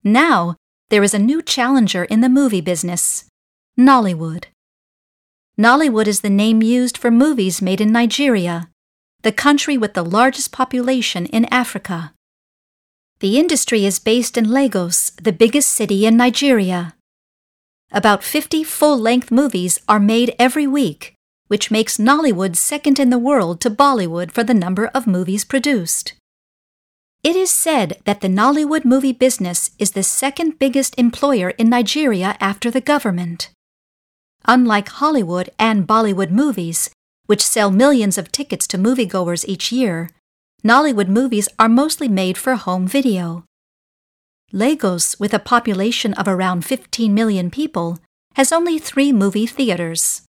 Now, there is a new challenger in the movie business: Nollywood. Nollywood is the name used for movies made in Nigeria, the country with the largest population in Africa. The industry is based in Lagos, the biggest city in Nigeria. About 50 full-length movies are made every week, which makes Nollywood second in the world to Bollywood for the number of movies produced. It is said that the Nollywood movie business is the second biggest employer in Nigeria after the government. Unlike Hollywood and Bollywood movies, which sell millions of tickets to moviegoers each year, Nollywood movies are mostly made for home video. Lagos, with a population of around 15 million people, has only 3 movie theaters.